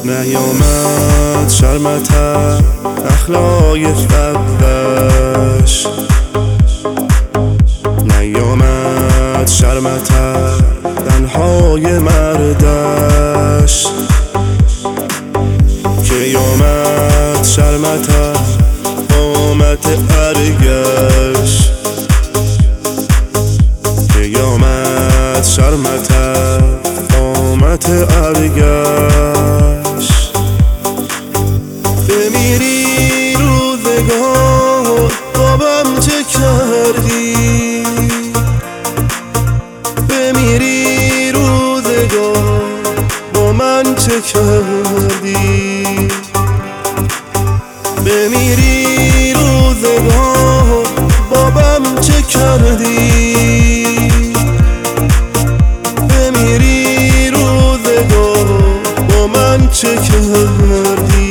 نیامد شرمتر اخلای قبش، نیامد شرمتر تنهای مردش، که آمد شرمتر قامت ارگش، که آمد شرمتر قامت ارگش. بمیری روزگار بابم چه کردی، بمیری روزگار با من چه کردی، بمیری روزگار بابم چه کردی، بمیری روزگار با من چه کردی.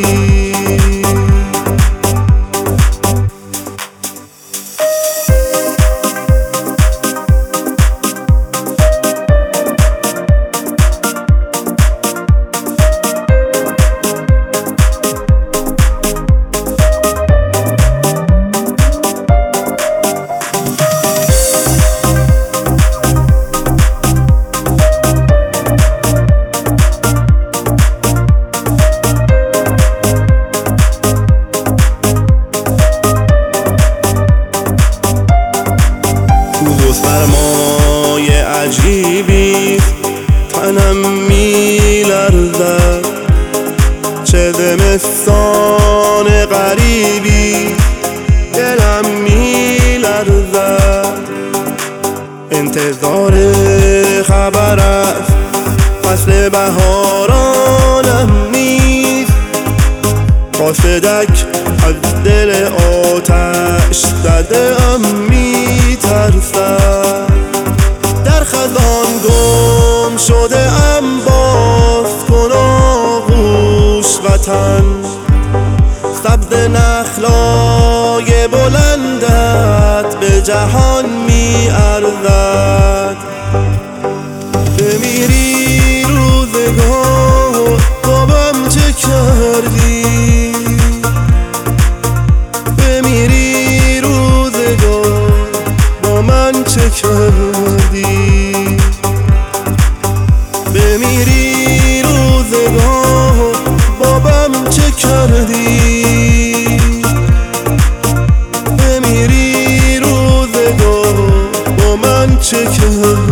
سرمای عجیبی تنم می‌لرزد، چه زمستان غریبی دلم می‌لرزد. انتظار خبر از فصل بهارانم نیست، قاصدک از دل آتش زده‌ام می‌ترسد. در خزان گم شده ام، باز کن آغوش وطن، سبز نخلای بلندت به جهان می‌ارزد. بمیری روزگار بابم چه کردی، بمیری روزگار با من چه کردی، بمیری روزگار بابم چه کردی، بمیری روزگار با من چه کردی.